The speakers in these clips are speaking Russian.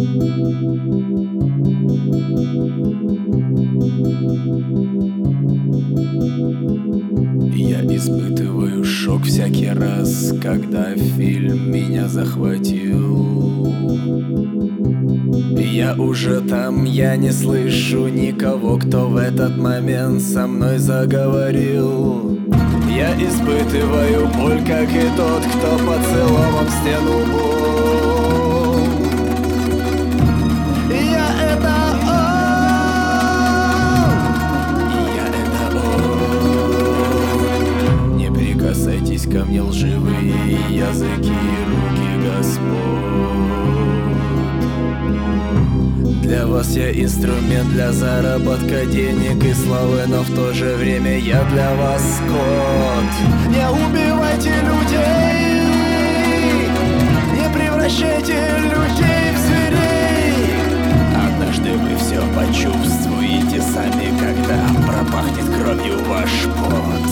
Я испытываю шок всякий раз, когда фильм меня захватил. Я уже там, я не слышу никого, кто в этот момент со мной заговорил. Я испытываю боль, как и тот, кто поцеловал стену бом. Я это он. Не прикасайтесь ко мне, лживые языки и руки Господь. Для вас я инструмент для заработка денег и славы, но в то же время я для вас скот. Не убивайте людей, не превращайте людей в зверей. Однажды вы все почувствуете сами, когда пропахнет кровью ваш пот.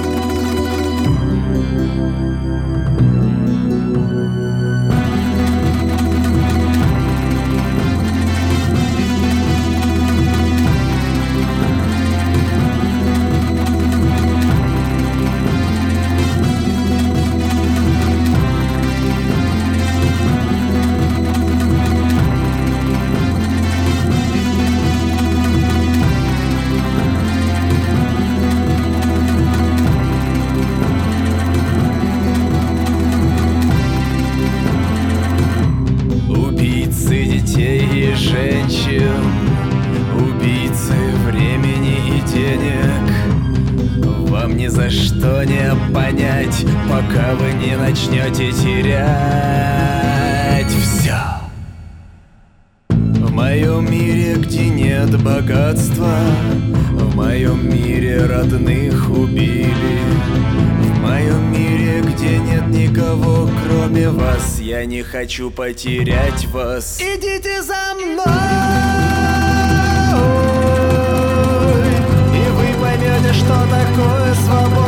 Детей и женщин, убийцы времени и денег. Вам ни за что не понять, пока вы не начнете терять все. В моем мире, где нет богатства, в моем мире родных убили, в моем мире, где нет никого, кроме вас, я не хочу потерять вас. Идите за мной, и вы поймете, что такое свобода.